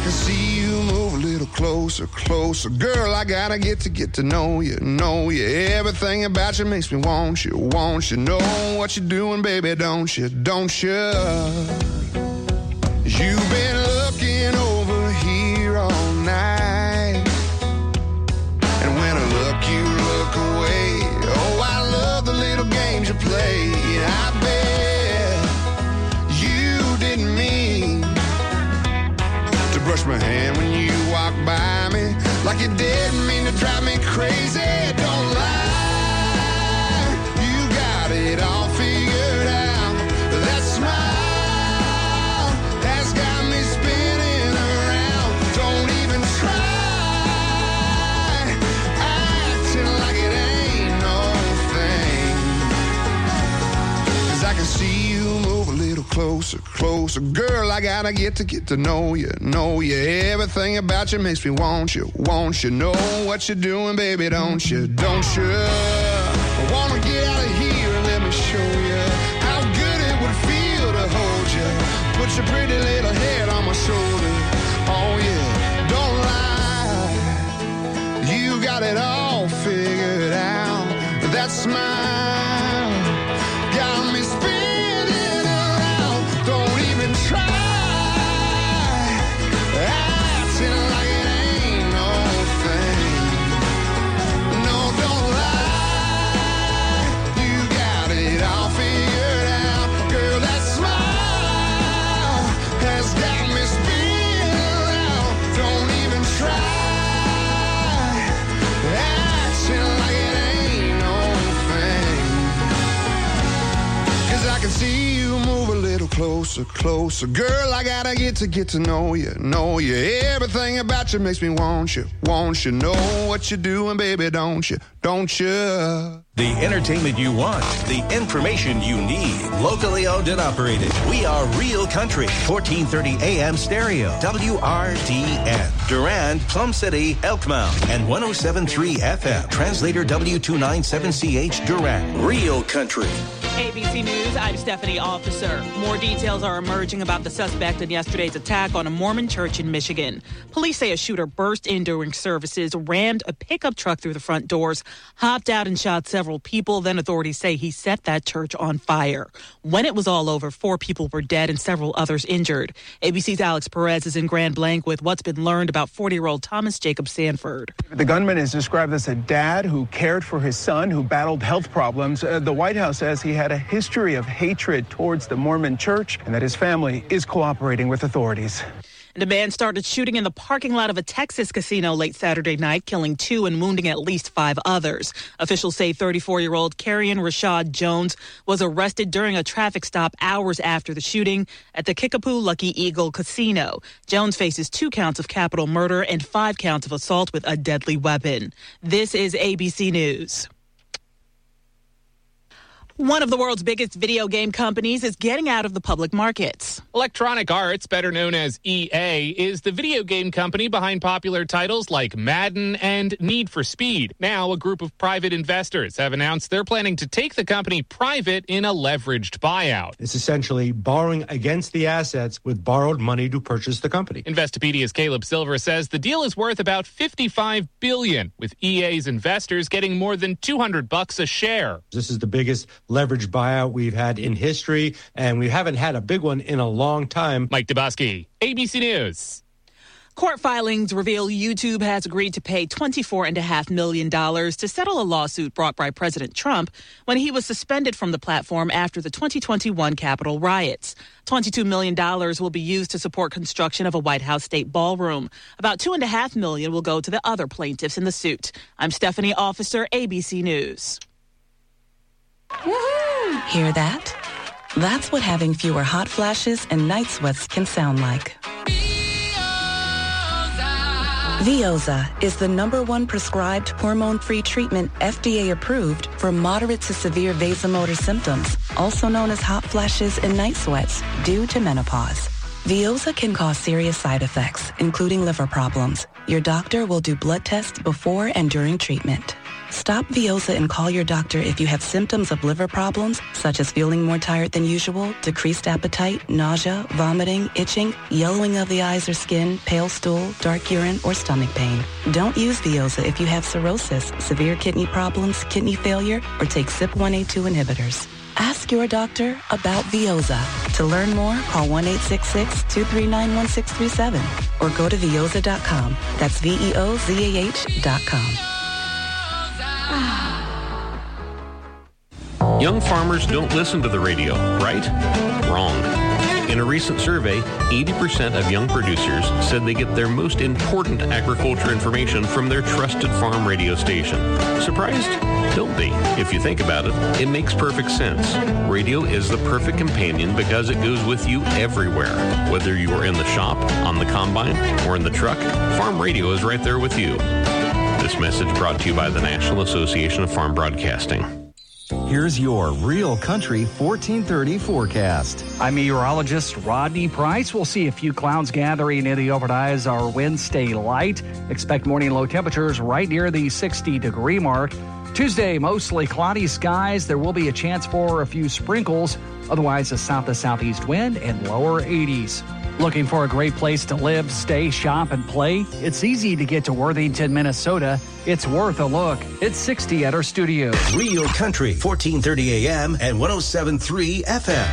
can see you move a little closer, closer. Girl, I gotta get to know you, know you. Everything about you makes me want you, want you. Know what you're doing, baby, don't you, don't you? You've been looking over here all night, and when I look, you look away. Oh, I love the little games you play. I bet you didn't mean to brush my hand when you walk by me, like you didn't mean to drive me crazy. Don't lie, you got it all figured out. That smile has got me spinning around. Don't even try acting like it ain't no thing, 'cause I can see you move a little closer, closer. Girl, I gotta get to know you, know you. Everything about you makes me want you, want you. Know what you're doing, baby, don't you, don't you? I wanna get out of here and let me show you how good it would feel to hold you. Put your pretty little head on my shoulder. Oh yeah, don't lie, you got it all figured out. That smile got me spinning around. Don't even try acting like it ain't no thing. No, don't lie, you got it all figured out. Girl, that smile has got me spinning around. Don't even try acting like it ain't no thing, 'cause I can see you move a little closer, closer. Girl, I gotta get to know you, know you. Everything about you makes me want you, want you. Know what you're doing, baby, don't you, don't you? The entertainment you want, the information you need. Locally owned and operated. We are Real Country, 1430 AM stereo, WRDN. Durand, Plum City, Elkmount, and 107.3 FM. Translator W297CH, Durand. Real Country. ABC News, I'm Stephanie Officer. More details are emerging about the suspect in yesterday's attack on a Mormon church in Michigan. Police say a shooter burst in during services, rammed a pickup truck through the front doors, hopped out and shot several people. Then authorities say he set that church on fire. When it was all over, 4 people were dead and several others injured. ABC's Alex Perez is in Grand Blanc with what's been learned about 40-year-old Thomas Jacob Sanford. The gunman is described as a dad who cared for his son who battled health problems. The White House says he had a history of hatred towards the Mormon church and that his family is cooperating with authorities. And a man started shooting in the parking lot of a Texas casino late Saturday night, killing 2 and wounding at least 5 others. Officials say 34-year-old Carrion Rashad Jones was arrested during a traffic stop hours after the shooting at the Kickapoo Lucky Eagle Casino. Jones faces 2 counts of capital murder and 5 counts of assault with a deadly weapon. This is ABC News. One of the world's biggest video game companies is getting out of the public markets. Electronic Arts, better known as EA, is the video game company behind popular titles like Madden and Need for Speed. Now, a group of private investors have announced they're planning to take the company private in a leveraged buyout. It's essentially borrowing against the assets with borrowed money to purchase the company. Investopedia's Caleb Silver says the deal is worth about $55 billion, with EA's investors getting more than $200 a share. This is the biggest leverage buyout we've had in history, and we haven't had a big one in a long time. Mike Dubosky, ABC News. Court filings reveal YouTube has agreed to pay $24.5 million to settle a lawsuit brought by President Trump when he was suspended from the platform after the 2021 Capitol riots. $22 million will be used to support construction of a White House state ballroom. About $2.5 million will go to the other plaintiffs in the suit. I'm Stephanie Officer, ABC News. Woohoo! Hear that? That's what having fewer hot flashes and night sweats can sound like. Veoza is the #1 prescribed hormone-free treatment FDA approved for moderate to severe vasomotor symptoms, also known as hot flashes and night sweats, due to menopause. Veoza can cause serious side effects, including liver problems. Your doctor will do blood tests before and during treatment. Stop Veoza and call your doctor if you have symptoms of liver problems, such as feeling more tired than usual, decreased appetite, nausea, vomiting, itching, yellowing of the eyes or skin, pale stool, dark urine, or stomach pain. Don't use Veoza if you have cirrhosis, severe kidney problems, kidney failure, or take CYP1A2 inhibitors. Ask your doctor about Veoza. To learn more, call 1-866-239-1637 or go to Veoza.com. That's VEOZAH.com. Young farmers don't listen to the radio, right? Wrong. In a recent survey, 80% of young producers said they get their most important agriculture information from their trusted farm radio station. Surprised? Don't be. If you think about it, it makes perfect sense. Radio is the perfect companion because it goes with you everywhere. Whether you are in the shop, on the combine, or in the truck, farm radio is right there with you. This message brought to you by the National Association of Farm Broadcasting. Here's your Real Country 1430 forecast. I'm meteorologist Rodney Price. We'll see a few clouds gathering in the overnight as our winds stay light. Expect morning low temperatures right near the 60-degree mark. Tuesday, mostly cloudy skies. There will be a chance for a few sprinkles. Otherwise, a south to southeast wind and lower 80s. Looking for a great place to live, stay, shop, and play? It's easy to get to Worthington, Minnesota. It's worth a look. It's 60 at our studios. Real Country, 1430 AM and 107.3 FM.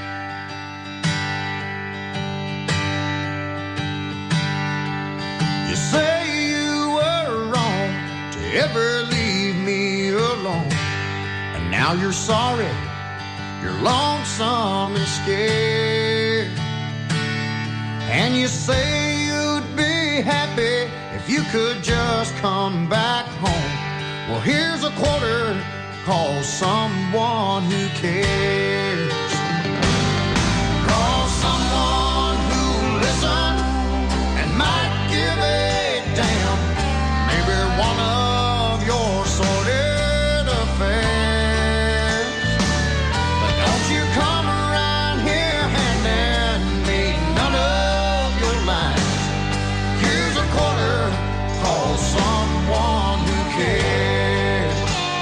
You say you were wrong to ever leave me alone, and now you're sorry, you're lonesome and scared. And you say you'd be happy if you could just come back home. Well, here's a quarter, call someone who cares. Call someone who'll listen and might give a damn. Maybe one of your sordid affairs. But don't you come around here handing me none of lines. Here's a quarter, call someone who cares.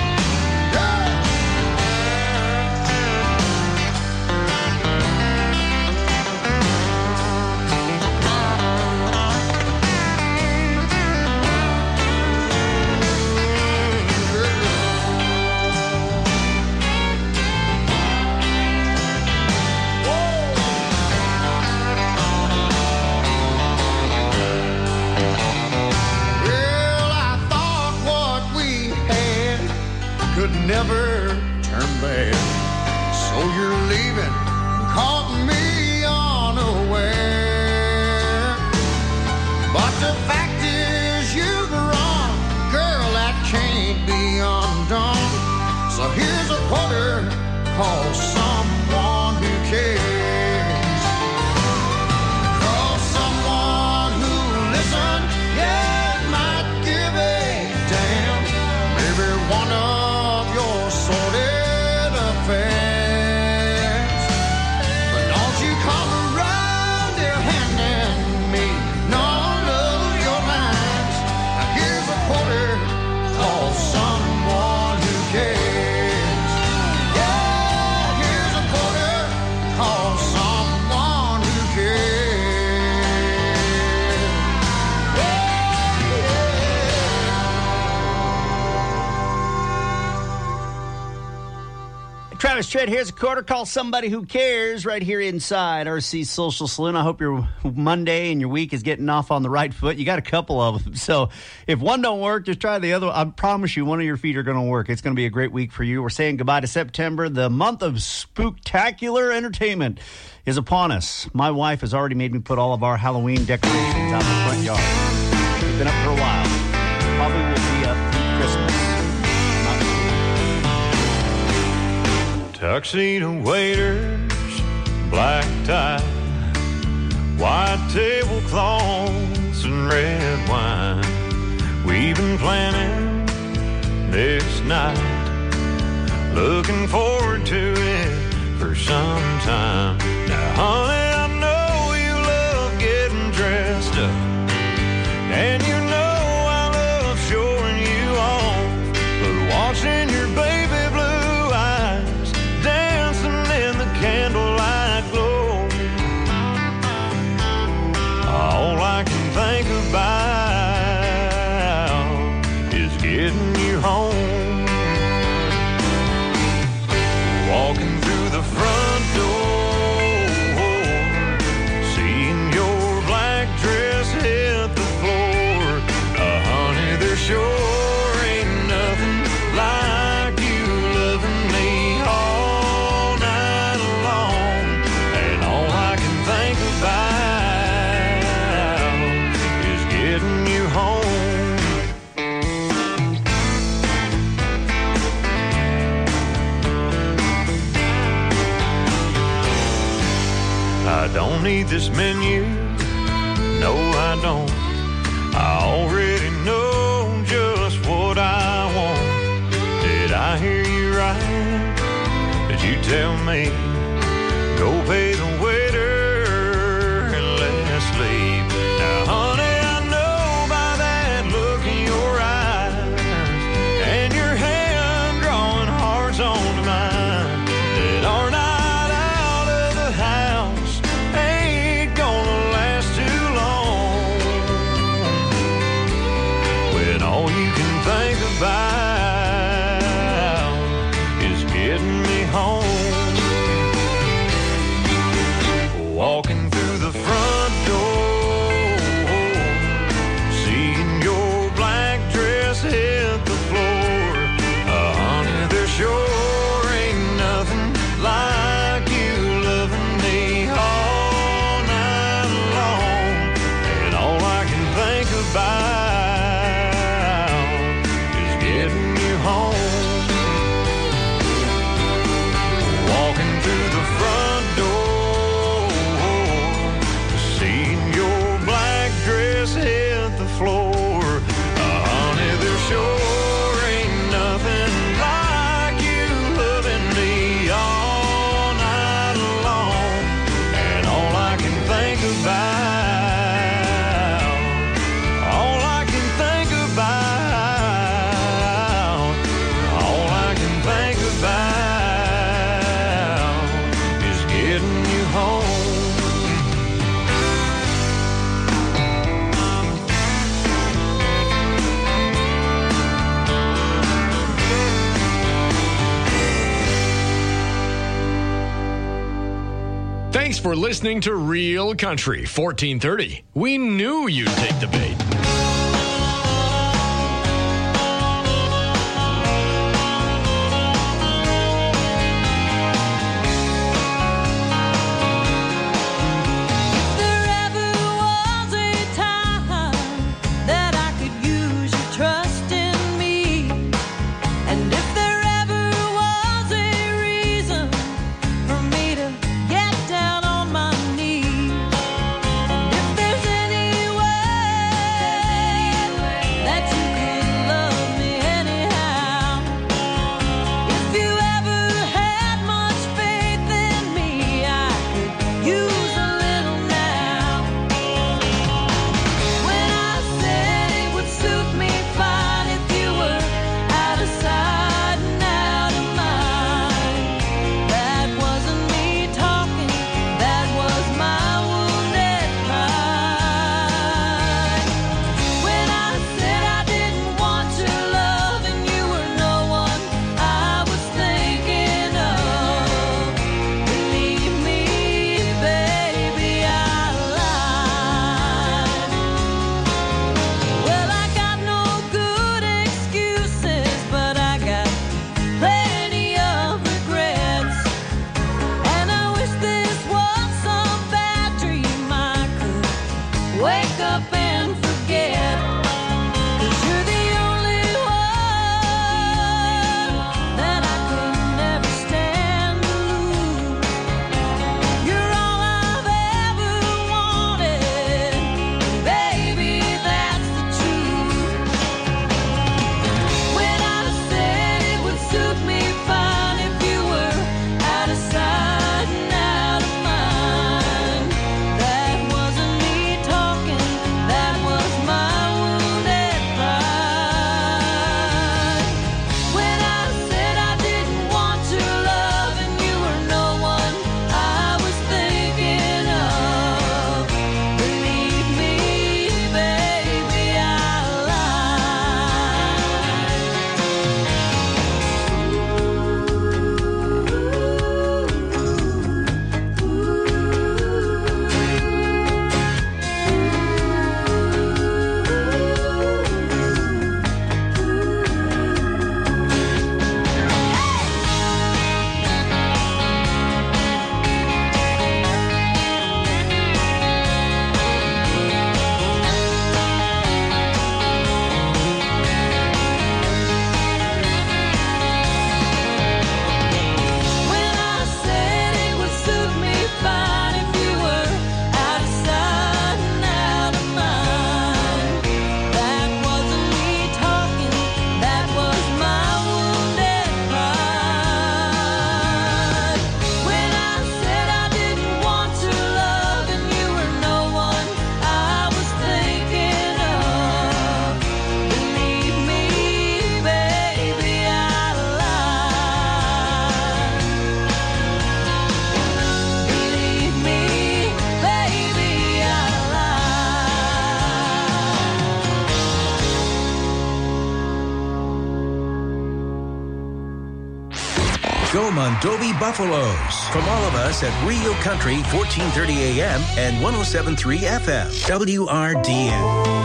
Could never turn bad, so you're leaving, caught me unaware. But the fact is you've wrong, girl, that can't be undone. So here's a quarter, call someone who cares. Call someone who'll listen, yeah, might give a damn. Maybe one of sordid affairs. But don't you come around here handing me none of your lines. Now here's a quarter, call someone who cares. Yeah, here's a quarter, call someone who cares. Travis Tritt, here's a quarter. Call somebody who cares right here inside RC Social Saloon. I hope your Monday and your week is getting off on the right foot. You got a couple of them. So if one don't work, just try the other. I promise you one of your feet are going to work. It's going to be a great week for you. We're saying goodbye to September. The month of spooktacular entertainment is upon us. My wife has already made me put all of our Halloween decorations out in the front yard. We've been up for a while. Probably will be up through Christmas. Tuxedo waiters, black tie, white tablecloths and red wine. We've been planning this night, looking forward to it for some time. Now, honey, I know you love getting dressed up, and you know I love showing you off. But don't need this menu. No, I don't. I already know just what I want. Did I hear you right? Did you tell me go pay the waiter and let's leave? Now, honey, I know by that look in your eyes and your hand drawing hearts onto mine that our night out of the house ain't gonna last too long. When all you can think about is getting me home. Walking through the front door, seeing your black dress hit the floor. Honey, there sure ain't nothing like you loving me all night long. And all I can think about is getting you home. Walking through the front door, seeing your black dress hit the floor. Honey, there sure ain't nothing like you loving me all night long. And all I can think about, all I can think about, all I can think about is getting you home. Thanks for listening to Real Country 1430. We knew you'd take the bait. There ever was a time that I could use your trust in me, and if there ever was a reason for me to get down on my knees, and if there's any way Mondovi Buffaloes. From all of us at Real Country, 1430 AM and 107.3 FM, WRDN.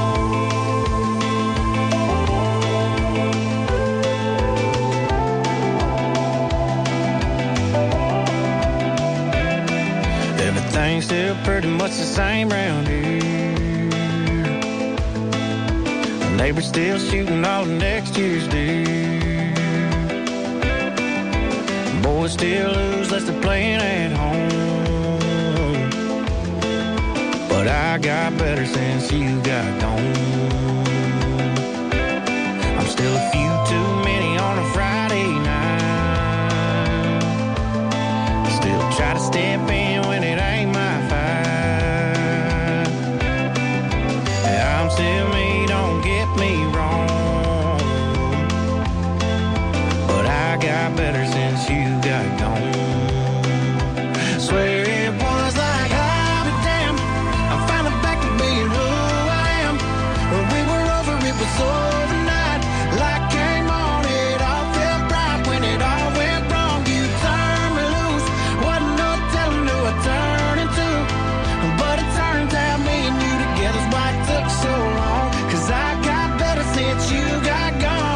Everything's still pretty much the same around here. The neighbor's still shooting all of next year's deer. Boys still lose unless they're playing at home. But I got better since you got gone. I'm still a few too many on a Friday night. Still try to step in when it ain't my fight. Yeah, I'm still me, don't get me wrong. But I got better since you got gone. Swear it was like I'll be damned. I'm finally back to being who I am. When we were over, it was overnight. Light came on, it all felt right. When it all went wrong, you turned me loose. Wasn't no telling who I turned into. But it turns out me and you together's why it took so long. 'Cause I got better since you got gone.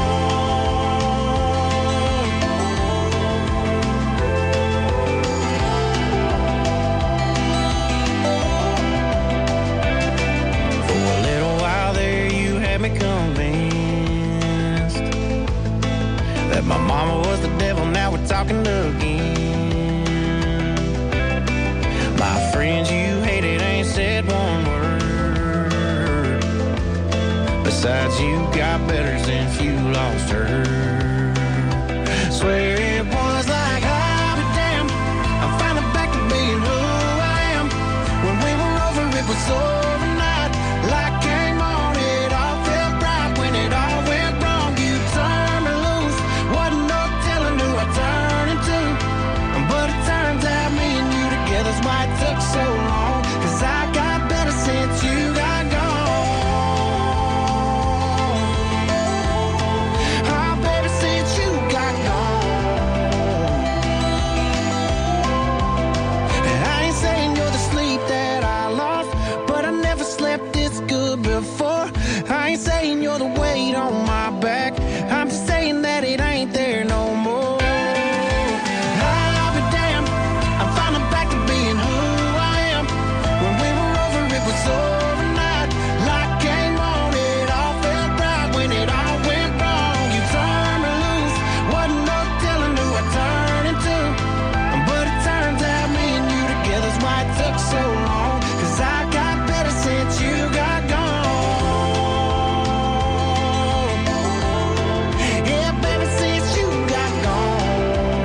For a little while there, you had me convinced that my mama was the devil. Now we're talking again. My friends you hated ain't said one word. Besides, you got better since you lost her. Swear it was like I'll be damned. I'm finally back to being who I am. When we were over, it was overnight. Light came on, it all felt right. When it all went wrong, you turned me loose. Wasn't no telling who I turned into. But it turns out me and you together's why it took so long. 'Cause I got better since you got gone. Oh, baby, since you got gone. And I ain't saying you're the sleep that I lost, but I never slept this good before. I ain't saying you're the weight on my back. I'm just saying that it ain't there no more. I'll be damned. I'm finally back to being who I am. When we were over, it was overnight. Light came on, it all felt right. When it all went wrong, you turned me loose. Wasn't no telling who I turned into. But it turns out me and you together's why it took so long. 'Cause I got better since you got gone. Yeah, baby, since you got gone.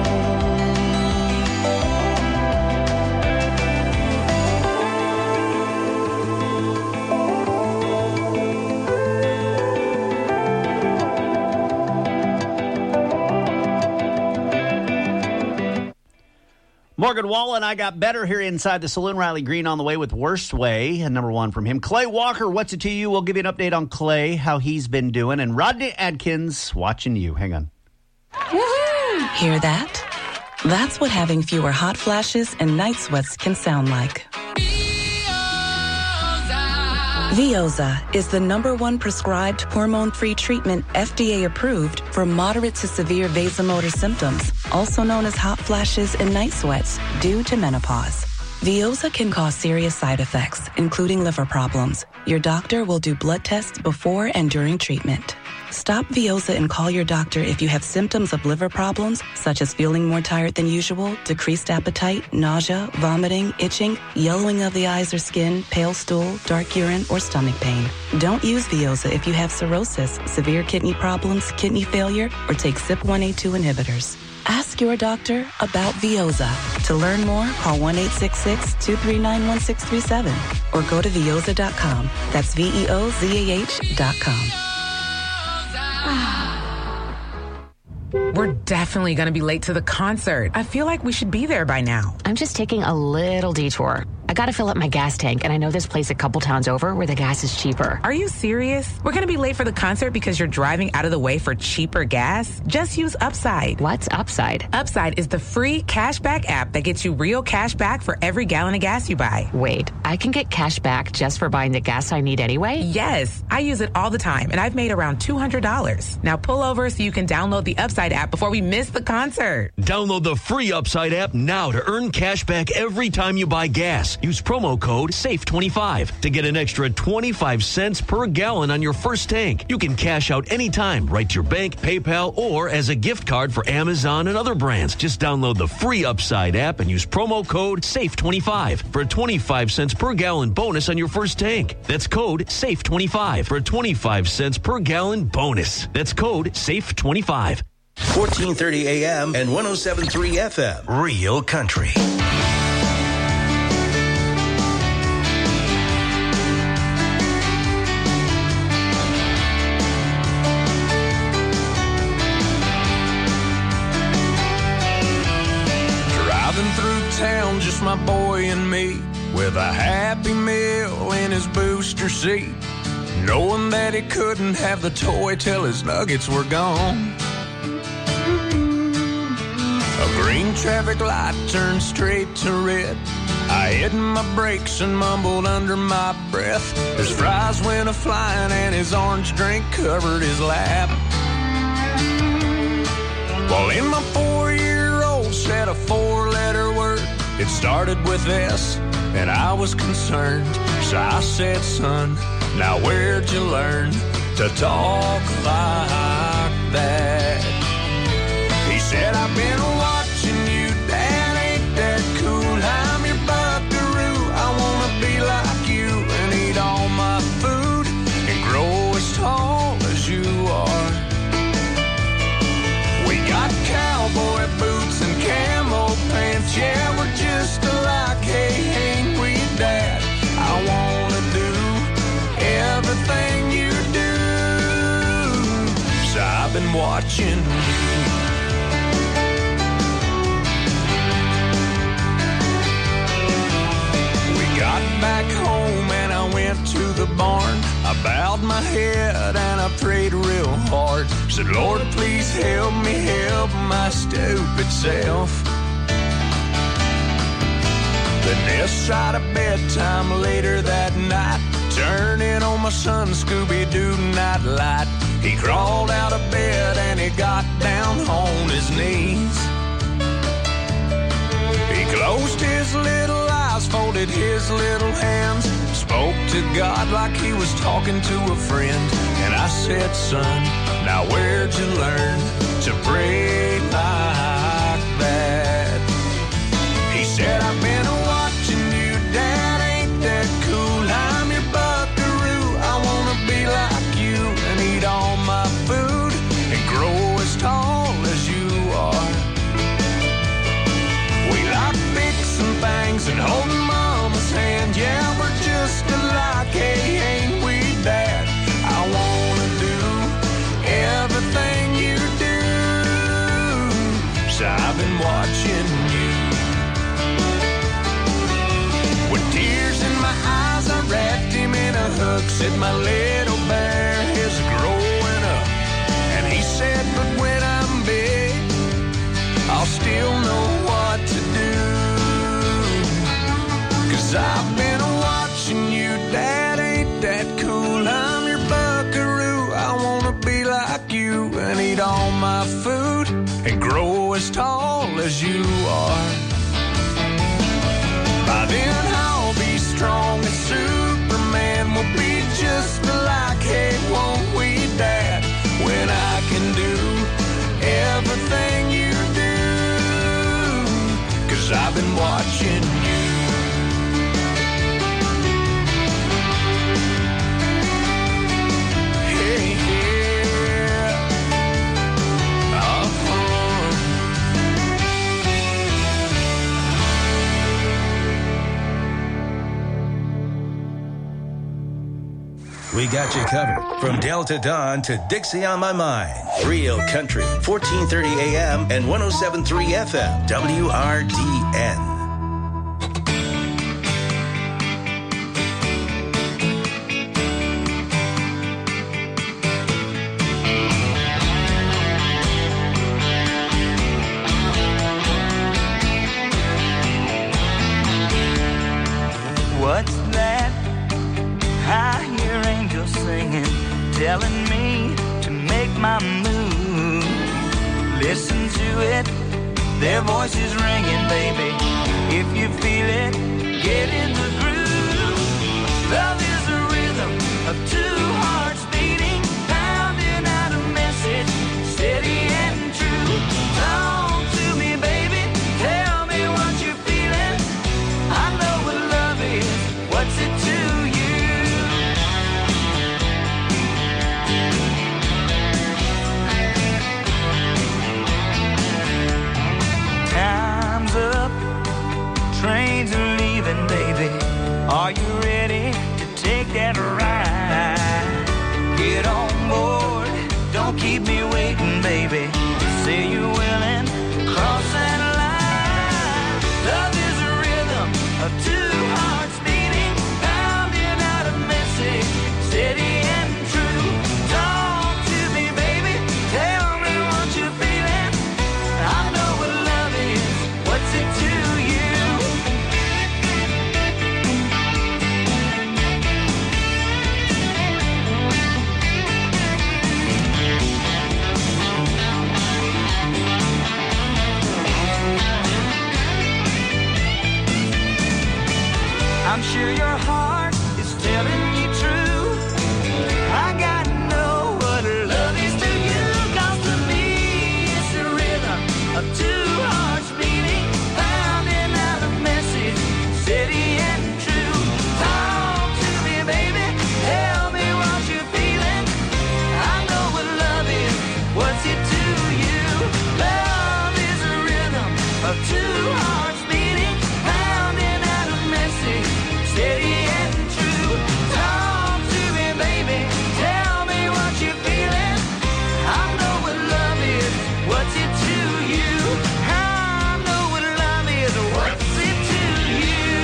Morgan Wallen, I got better here inside the saloon. Riley Green on the way with Worst Way, and number one from him. Clay Walker, what's it to you? We'll give you an update on Clay, how he's been doing. And Rodney Adkins watching you. Hang on. Hear that? That's what having fewer hot flashes and night sweats can sound like. Veoza is the #1 prescribed hormone-free treatment FDA approved for moderate to severe vasomotor symptoms, also known as hot flashes and night sweats, due to menopause. Veoza can cause serious side effects, including liver problems. Your doctor will do blood tests before and during treatment. Stop Veoza and call your doctor if you have symptoms of liver problems, such as feeling more tired than usual, decreased appetite, nausea, vomiting, itching, yellowing of the eyes or skin, pale stool, dark urine, or stomach pain. Don't use Veoza if you have cirrhosis, severe kidney problems, kidney failure, or take CYP1A2 inhibitors. Ask your doctor about Veoza. To learn more, call 1-866-239-1637 or go to Veoza.com. That's VEOZAH.com. We're definitely going to be late to the concert. I feel like we should be there by now. I'm just taking a little detour. I gotta fill up my gas tank, and I know this place a couple towns over where the gas is cheaper. Are you serious? We're gonna be late for the concert because you're driving out of the way for cheaper gas? Just use Upside. What's Upside? Upside is the free cashback app that gets you real cash back for every gallon of gas you buy. Wait, I can get cash back just for buying the gas I need anyway? Yes, I use it all the time, and I've made around $200. Now pull over so you can download the Upside app before we miss the concert. Download the free Upside app now to earn cash back every time you buy gas. Use promo code SAFE25 to get an extra 25 cents per gallon on your first tank. You can cash out anytime, right to your bank, PayPal, or as a gift card for Amazon and other brands. Just download the free Upside app and use promo code SAFE25 for a 25 cents per gallon bonus on your first tank. That's code SAFE25 for a 25 cents per gallon bonus. That's code SAFE25. 1430 AM and 107.3 FM. Real Country. Driving through town, just my boy and me, with a Happy Meal in his booster seat, knowing that he couldn't have the toy till his nuggets were gone. A green traffic light turned straight to red. I hit my brakes and mumbled under my breath. His fries went a-flying and his orange drink covered his lap. While in my 4-year-old said a 4-letter word. It started with S, and I was concerned. So I said, son, now where'd you learn to talk like that? He said, I've been watching you, Dad, ain't that cool? I'm your buckaroo, I wanna be like you and eat all my food and grow as tall as you are. We got cowboy boots and camo pants, yeah, we're just alike, hey, ain't we, Dad? I wanna do everything you do, so I've been watching you. Got back home and I went to the barn. I bowed my head and I prayed real hard. Said, Lord, please help me help my stupid self. The nest tried a bedtime later that night, turning on my son Scooby-Doo nightlight. He crawled out of bed and he got down on his knees. He closed his little eyes, folded his little hands, spoke to God like he was talking to a friend. And I said, son, now where'd you learn to pray like that? He said, I've been watching you, Dad, ain't that cool? I'm your buckaroo, I wanna be like you and eat all my food and grow as tall as you are. We like fixing things and holding Mama's hand. Yeah, we're just alike, hey, ain't we, Dad? I wanna do everything you do, so I've been watching you. With tears in my eyes, I wrapped him in a hug. Said my little bear is growing up. And he said, but when I'm big, I'll still know what to do. 'Cause I've been watching you, Dad, ain't that cool? I'm your buckaroo, I wanna be like you and eat all my food and grow as tall as you are. By then I'll be strong as Superman, we'll be just alike, hey, won't we, Dad? When I can do everything you do, 'cause I've been watching you. Hey, yeah. We got you covered from Delta Dawn to Dixie on My Mind. Real Country, 1430 AM and 107.3 FM, WRDN. their voices ringing, baby. If you feel it, get in the groove. Love is the rhythm of two hearts beating, pounding out a message, steady and true. Talk to me, baby, tell me what you're feeling. I know what love is, what's it to you? Time's up, trains are leaving, baby. Are you ready to take that ride? Get on board, don't keep me waiting, baby. Say you're willing, cross that line. Love is a rhythm of two hearts beating, pounding out a message, steady and true. Talk to me, baby, tell me what you're feeling. I know what love is, what's it to you? I'm sure your heart is telling you true. I gotta know what love is to you. 'Cause to me it's the rhythm of two hearts beating, pounding out a message, steady and true. Talk to me, baby, tell me what you're feeling. I know what love is, what's it to you? Love is a rhythm of two hearts beating, pounding out a message, steady and true. Talk to me, baby, tell me what you're feeling. I know what love is, what's it to you? I know what love is, what's it to you?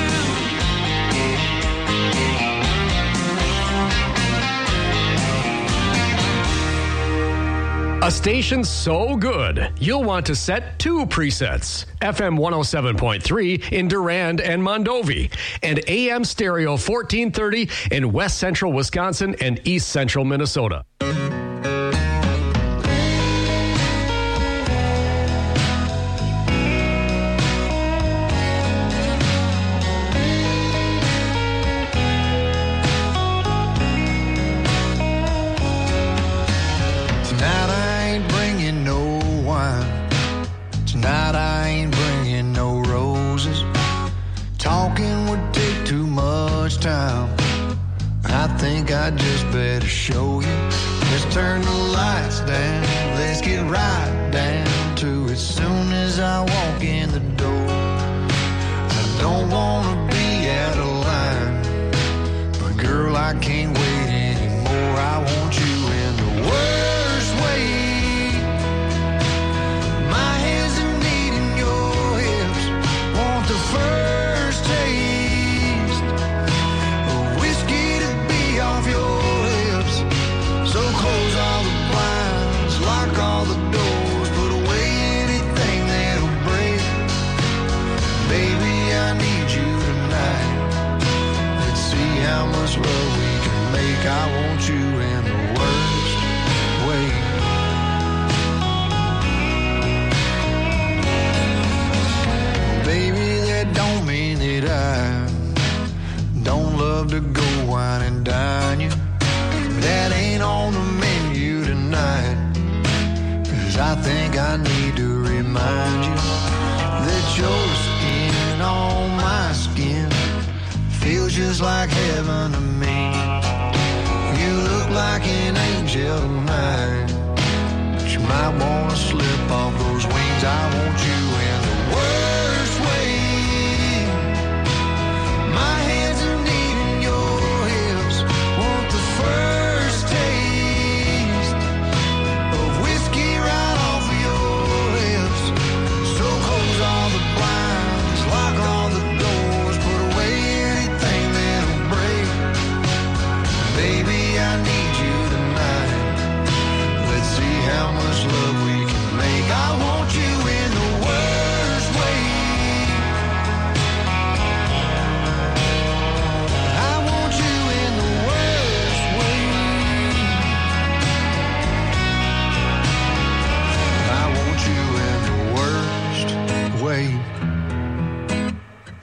A station so good, you'll want to set two presets. FM 107.3 in Durand and Mondovi, and AM stereo 1430 in West Central Wisconsin and East Central Minnesota. Tonight I ain't bringing no wine. Tonight I ain't bringing no roses. Talking would take too much time. I think I just better show you. Let's turn the lights down. Let's get right down to it. Soon as I walk in the door, I don't wanna be out of line, but girl, I can't wait anymore. I want you in the worst way. My hands are needing your hips. Want the first taste of whiskey to be off your lips. So close all the blinds, lock all the doors, put away anything that'll break. Baby, I need you tonight. Let's see how much love we can make. I want you in the worst way. Baby, that don't mean that I don't love to go wine and dine you. That ain't on the menu tonight. 'Cause I think I need to remind you that your skin on my skin feels just like heaven to me. You look like an angel tonight, but you might wanna slip off those wings. I want you in the worst way. My hands are needing your hips. Want the first taste of whiskey right off of your lips. So close all the blinds, lock all the doors, put away anything that'll break.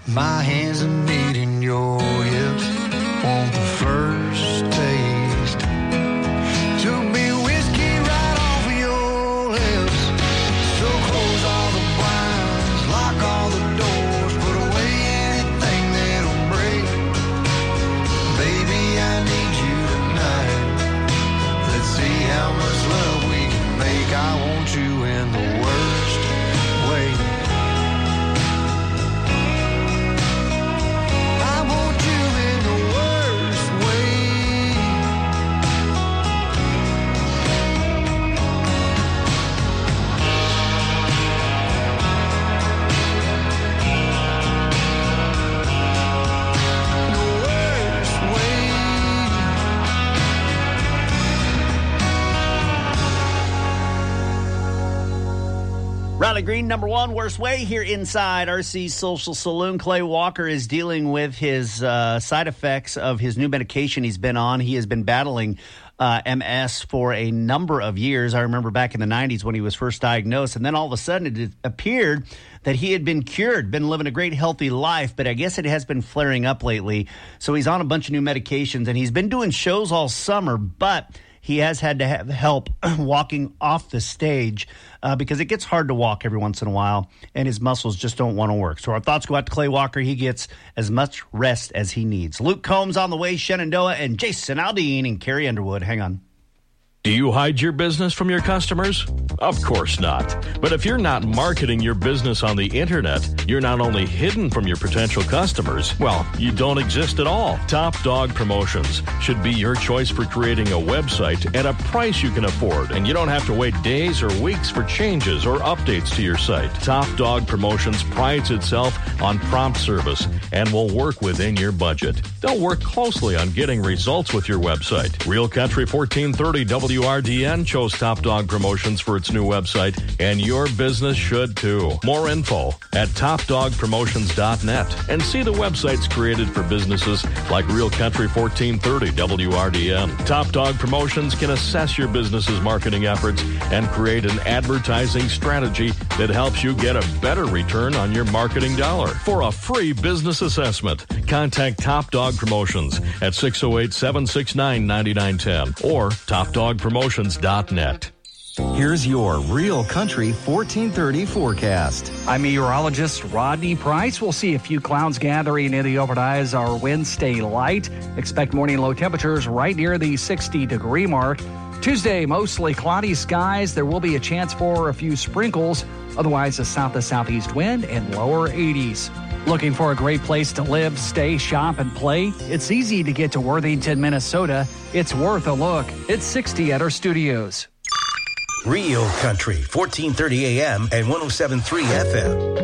My hands are kneading your hips. Want the first taste. Took me whiskey right off of your lips. So close all the blinds, lock all the doors, put away anything that'll break. Baby, I need you tonight. Let's see how much love we can make. I want you in the worst way. I want you in the worst way. Riley Green, number one, worst way here inside RC Social Saloon. Clay Walker is dealing with his side effects of his new medication he's been on. He has been battling MS for a number of years. I remember back in the 90s when he was first diagnosed, and then all of a sudden it appeared that he had been cured, been living a great, healthy life, but I guess it has been flaring up lately. So he's on a bunch of new medications, and he's been doing shows all summer, but he has had to have help walking off the stage because it gets hard to walk every once in a while, and his muscles just don't want to work. So our thoughts go out to Clay Walker. He gets as much rest as he needs. Luke Combs on the way, Shenandoah, and Jason Aldean and Carrie Underwood. Hang on. Do you hide your business from your customers? Of course not. But if you're not marketing your business on the internet, you're not only hidden from your potential customers, well, you don't exist at all. Top Dog Promotions should be your choice for creating a website at a price you can afford, and you don't have to wait days or weeks for changes or updates to your site. Top Dog Promotions prides itself on prompt service and will work within your budget. They'll work closely on getting results with your website. Real Country 1430 WRDN chose Top Dog Promotions for its new website, and your business should too. More info at topdogpromotions.net, and see the websites created for businesses like Real Country 1430 WRDN. Top Dog Promotions can assess your business's marketing efforts and create an advertising strategy that helps you get a better return on your marketing dollar. For a free business assessment, contact Top Dog Promotions at 608-769-9910 or topdogpromotions.net. Here's your Real Country 1430 forecast. I'm meteorologist Rodney Price. We'll see a few clouds gathering in the overnight as our winds stay light. Expect morning low temperatures right near the 60-degree mark. Tuesday, mostly cloudy skies. There will be a chance for a few sprinkles. Otherwise, a south to southeast wind and lower 80s. Looking for a great place to live, stay, shop, and play? It's easy to get to Worthington, Minnesota. It's worth a look. It's 60 at our studios. Real Country 1430 AM and 107.3 FM.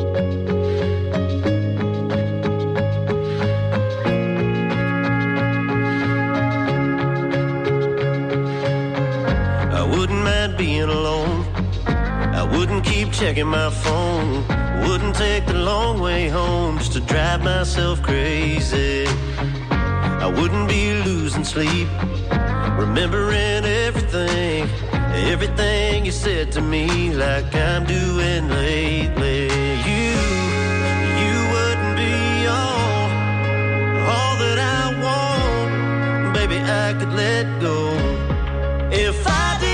Being alone, I wouldn't keep checking my phone, wouldn't take the long way home just to drive myself crazy. I wouldn't be losing sleep, remembering everything you said to me, like I'm doing lately. You wouldn't be all that I want, baby. I could let go if I did.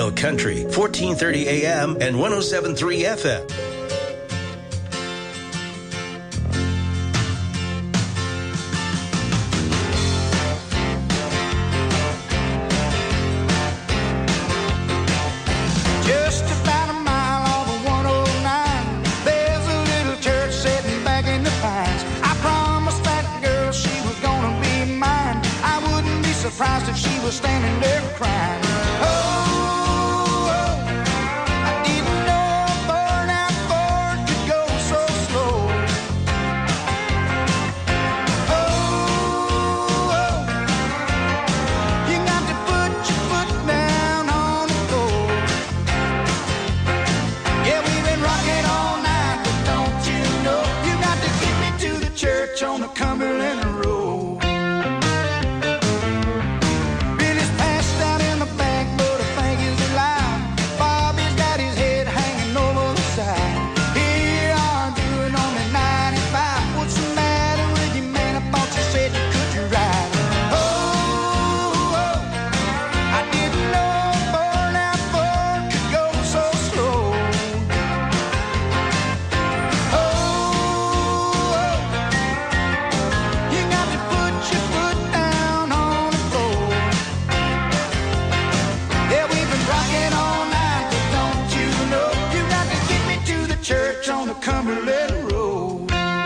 Real Country, 1430 AM and 107.3 FM. Just about a mile off of 109, there's a little church sitting back in the pines. I promised that girl she was gonna be mine. I wouldn't be surprised if she was standing there crying. Oh, I didn't know a burnout Ford could go so slow. Oh, you got to put your foot down on the floor. Yeah, we've been rocking all night, but don't you know you got to get me to the church on the Cumberland Road. Billy's passed out in the back, but I think he's alive. Bobby's got his head hanging over the side. Here I'm doing only 95. What's the matter with you, man? I thought you said you could ride. Oh, I didn't know a burnout Ford could go so slow. You got to put your foot down on the floor. Yeah, we've been rocking all night, but don't you know you got to get me to the church on the Cumberland Road.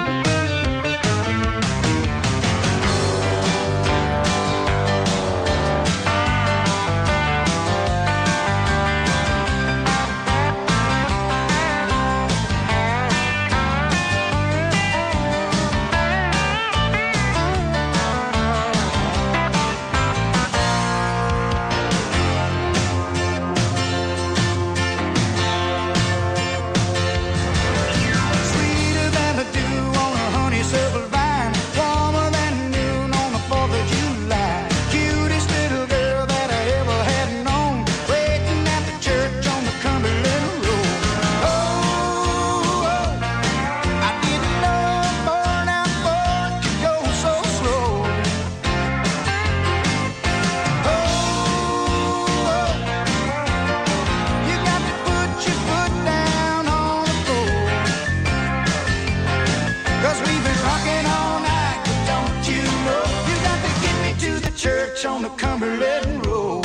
Sweeter than the dew on a honeysuckle vine, warmer than noon on the 4th of July. Cutest little girl that I ever had known, waiting at the church on the Cumberland Road. Oh, I didn't know a burnout Ford could go so slow. You got to put your foot down on the floor. 'Cause we've been rocking all night, but don't you know you got to get me to the church on the Cumberland Road.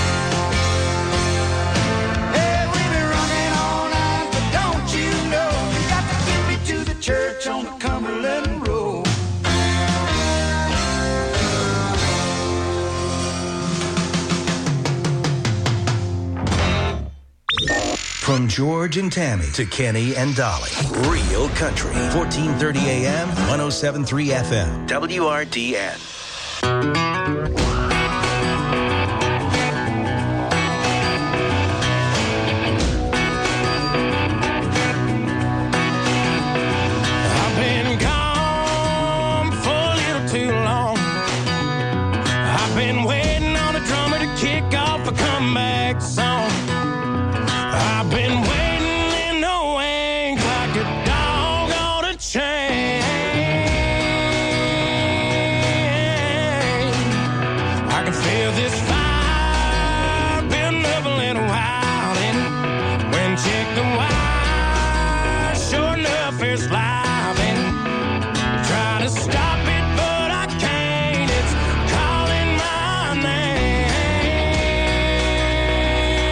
Hey, we've been rocking all night, but don't you know you got to get me to the church on the Cumberland Road. From George and Tammy to Kenny and Dolly. Real Country, 1430 AM, 107.3 FM. WRDN. I've been gone for a little too long. I've been waiting on a drummer to kick off a comeback song. I've been waiting in the wings like a dog on a chain. I can feel this fire building up a little while, and when check the wire, sure enough it's live, and trying to stop it, but I can't. It's calling my name.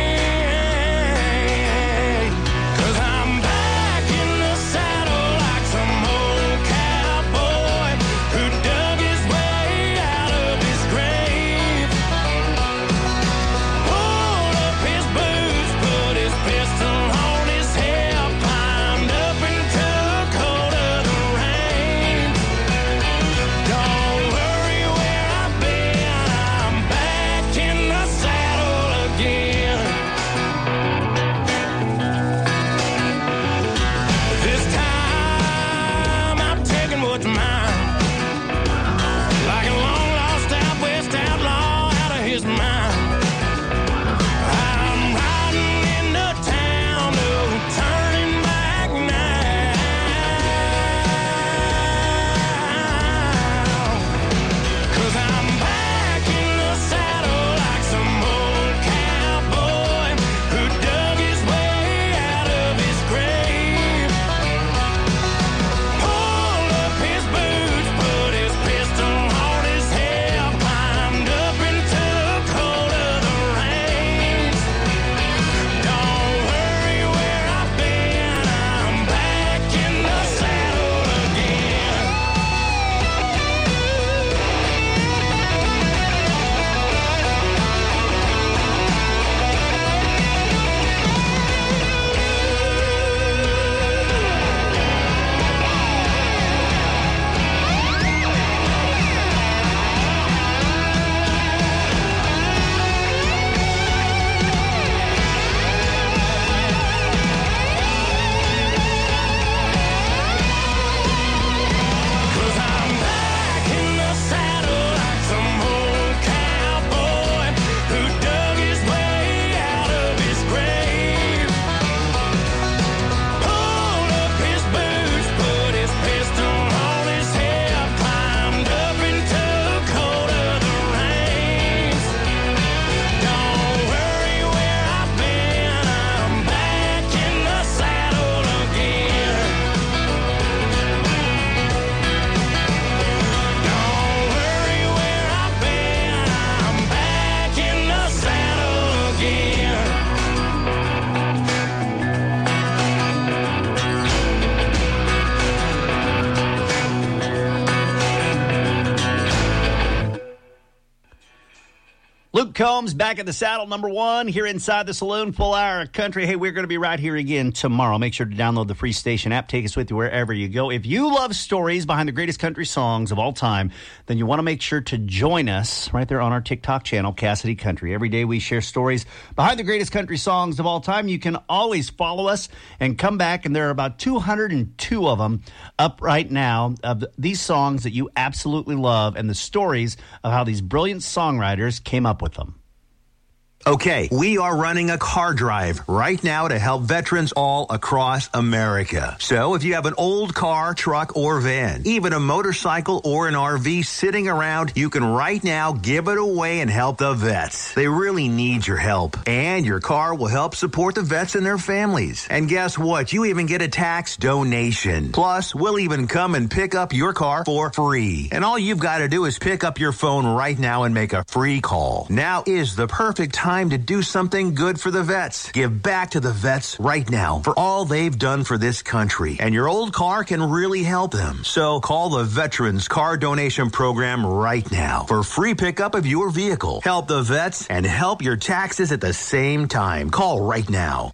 Combs back at the saddle, number one, here inside the saloon, full hour of country. Hey, we're going to be right here again tomorrow. Make sure to download the free station app. Take us with you wherever you go. If you love stories behind the greatest country songs of all time, then you want to make sure to join us right there on our TikTok channel, Cassidy Country. Every day we share stories behind the greatest country songs of all time. You can always follow us and come back, and there are about 202 of them up right now of these songs that you absolutely love and the stories of how these brilliant songwriters came up with them. Okay, we are running a car drive right now to help veterans all across America. So if you have an old car, truck, or van, even a motorcycle or an RV sitting around, you can right now give it away and help the vets. They really need your help. And your car will help support the vets and their families. And guess what? You even get a tax donation. Plus, we'll even come and pick up your car for free. And all you've got to do is pick up your phone right now and make a free call. Now is the perfect time to do something good for the vets. Give back to the vets right now for all they've done for this country. And your old car can really help them. So call the Veterans Car Donation Program right now for free pickup of your vehicle. Help the vets and help your taxes at the same time. Call right now.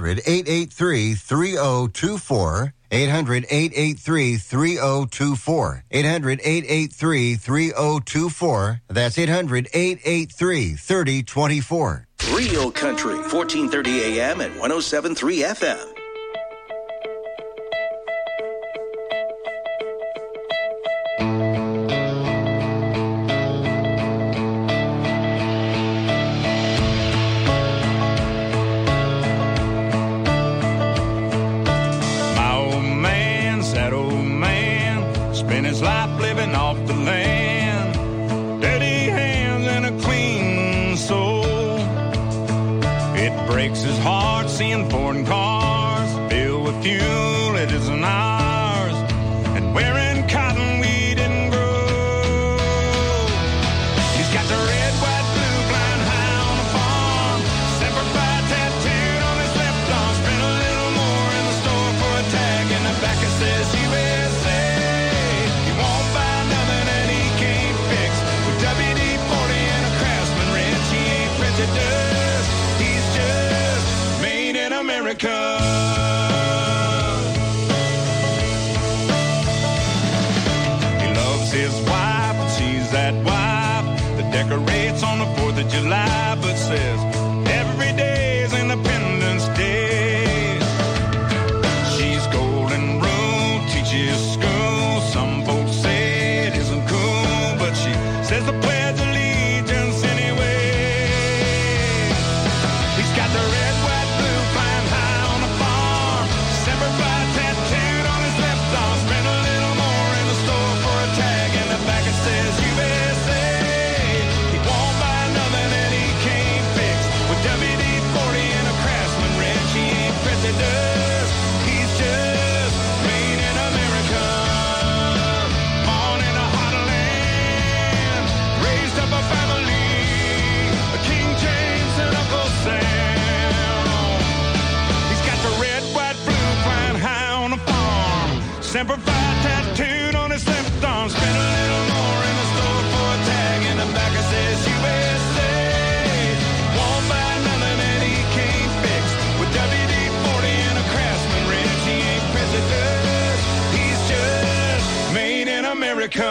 800-883-3024. 800-883-3024. 800-883-3024. That's 800-883-3024. Real Country, 1430 AM and 107.3 FM. Breaks his heart seeing foreign cars filled with fuel it isn't ours, and wearing cotton we didn't grow. He's got the red, white, blue, blind high on the farm, Semper Fi tattooed on his left arm. Spent a little more in the store for a tag, and the back it says USA. He won't buy nothing that he can't fix. With WD-40 and a Craftsman wrench, he ain't prejudice. America. He loves his wife, and she's that wife that decorates on the 4th of July, but says every day is Independence Day. She's golden rule, teaches school. Some folks say it isn't cool, but she says the Pledge of Allegiance anyway. He's got the red, white, blue, flying high on the farm. Semper Fi tattooed on his left arm. Spent a little more in the store for a tag, and the back it says USA. He won't buy nothing that he can't fix. With WD-40 and a Craftsman wrench, he ain't prejudiced. He's just made in America. Born in a heartland, raised up a family, a King James and Uncle Sam. He's got the red, white, blue, flying high on the farm. Semper Fi tattooed on his left arm. Spent a little more in the store for a tag, and the back it says USA. Won't buy nothing that he can't fix. With WD-40 and a Craftsman wrench, he ain't prejudiced. He's just made in America.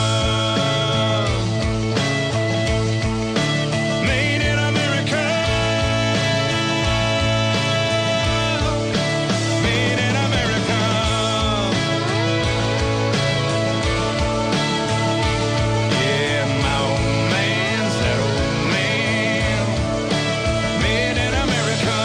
Made in America. Made in America. Yeah, my old man's that old man. Made in America.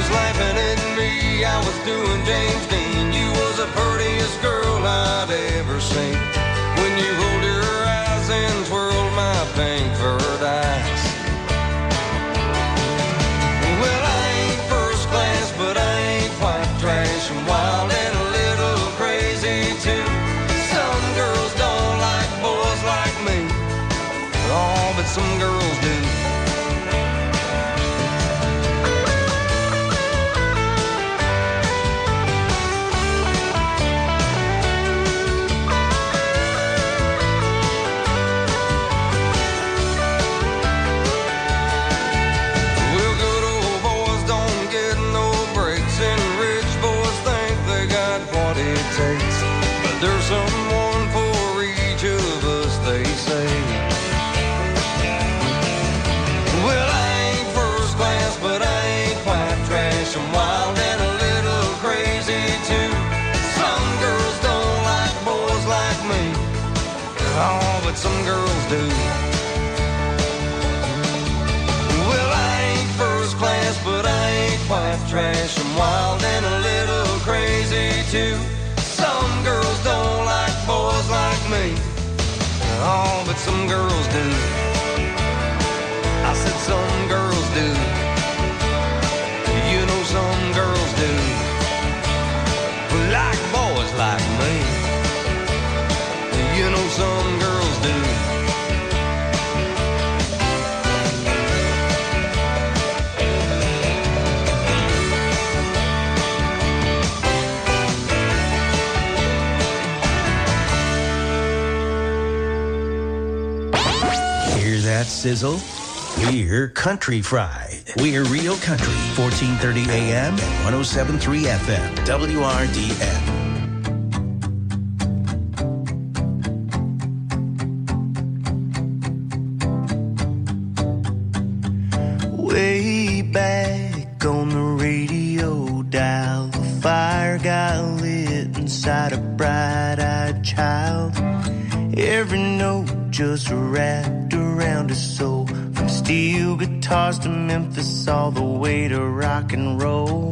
laughing at me, I was doing James Dean. You was the prettiest girl I'd ever seen. When you rolled your eyes and twirled my pink furred eyes. Well, I ain't first class, but I ain't quite trash. I'm wild and a little crazy too. Some girls don't like boys like me. Oh, but some girls do. There's someone for each of us, they say. Well, I ain't first class, but I ain't quite trash. I'm wild and a little crazy too. Some girls don't like boys like me. Oh, but some girls do. Well, I ain't first class, but I ain't quite trash. I'm wild and a little crazy too. Some girls don't like boys like me. Oh, but some girls do. I said some girls do. You know some girls do. Like boys like me. You know some girls do. That sizzle? We're Country Fried. We're Real Country, 1430 AM and 107.3 FM, WRDN. Way back on the radio dial, the fire got lit inside a bright-eyed child. Every note just wrapped around his soul, from steel guitars to Memphis all the way to rock and roll.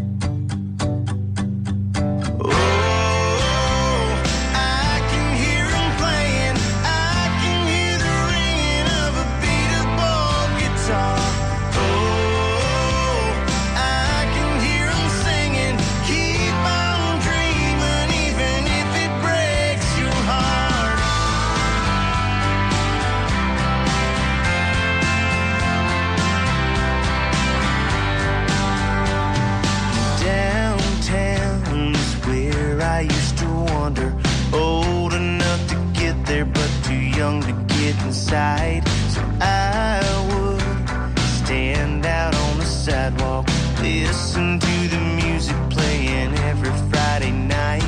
Young to get inside, so I would stand out on the sidewalk, listen to the music playing every Friday night.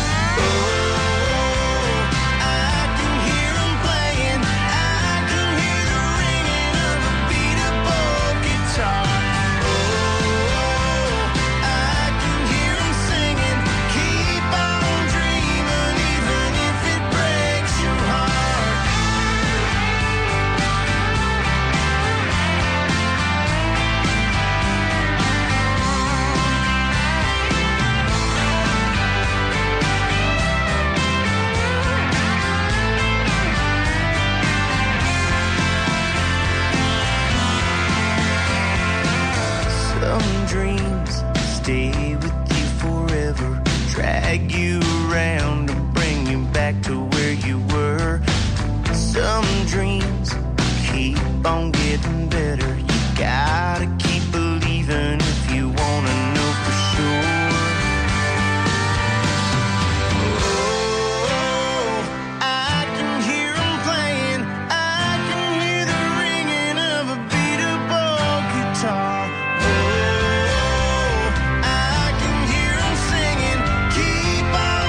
Drag you around and bring you back to where you were. Some dreams keep on getting better. You gotta keep believing if you wanna know for sure. Oh, I can hear them playing. I can hear the ringing of a beat-up guitar. Oh, I can hear them singing. Keep on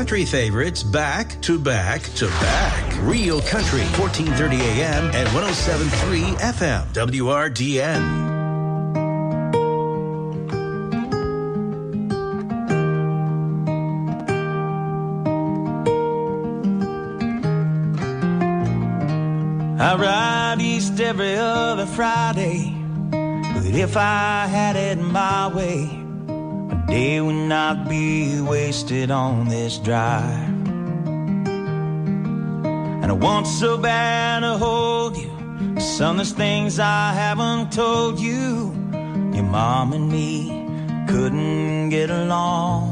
country favorites back to back to back. Real Country, 1430 AM and 107.3 FM, WRDN. I ride east every other Friday, but if I had it my way, a day would not be wasted on this drive. And I want so bad to hold you, son, there's things I haven't told you. Your mom and me couldn't get along,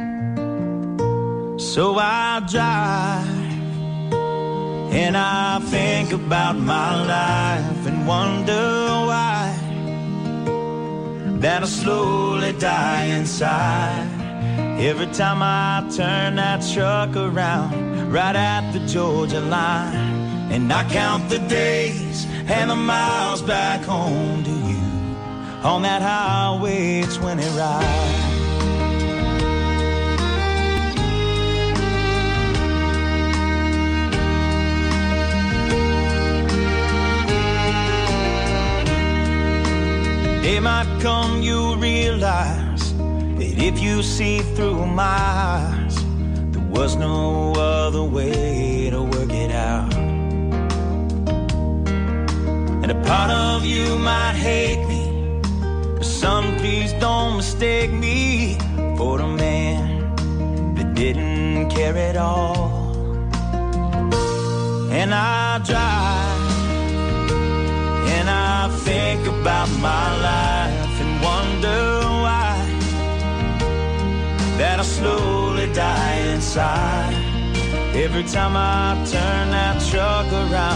so I drive. And I think about my life and wonder why that I slowly die inside every time I turn that truck around right at the Georgia line. And I count the days and the miles back home to you on that highway 20 ride. Day might come, you'll realize that if you see through my eyes, there was no other way to work it out. And a part of you might hate me, but son, please don't mistake me for a man that didn't care at all. And I drive, and I think about my life and wonder why that I slowly die inside every time I turn that truck around